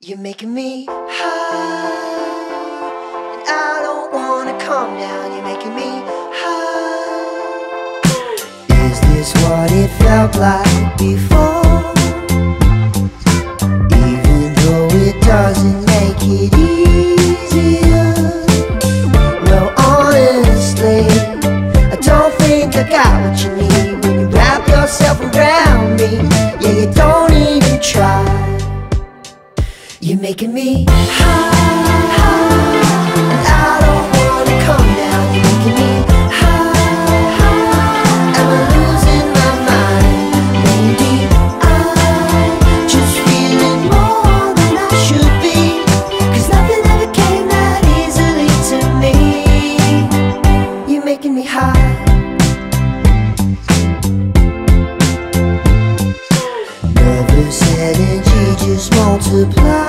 You're making me high, and I don't wanna calm down. You're making me high. Is this what it felt like before? Even though it doesn't make it easier. Well, honestly, I don't think I got what you need when you wrap yourself around me. Yeah, you don't even try. You're making me high, and I don't wanna come down. You're making me high, am I losing my mind? Maybe I'm just feeling more than I should be, 'cause nothing ever came that easily to me. You're making me high. Nervous energy just multiplies.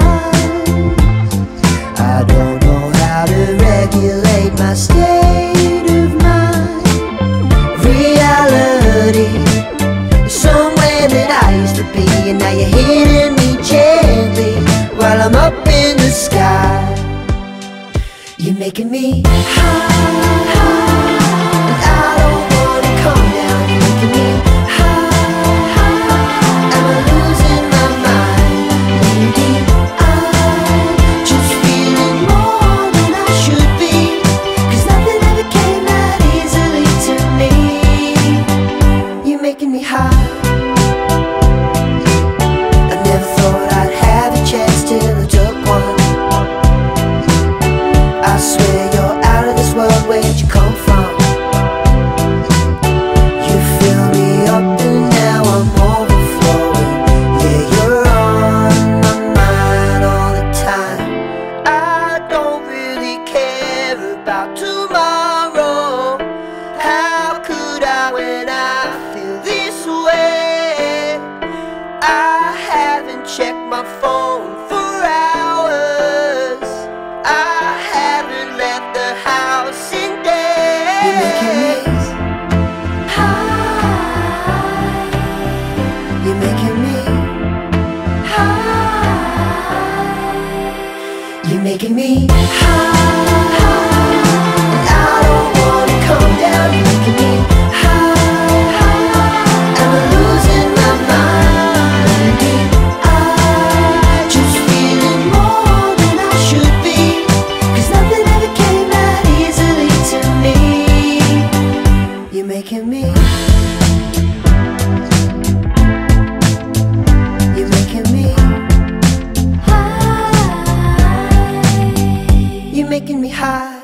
I don't know how to regulate my state of mind. Reality is somewhere that I used to be, and now you're hitting me gently while I'm up in the sky. You're making me high, and I don't wanna come down. You're making me making me high. I never thought I'd have a chance till I took one. I swear you're out of this world, where'd you come from? You fill me up and now I'm overflowing. Yeah, you're on my mind all the time. I don't really care about tomorrow. How could I when I feel this way? I haven't checked my phone for hours. I haven't left the house in days. You're making me high. You're making me high. You're making me high. I don't wanna come down. You're making me making me, you're making me high, you're making me high.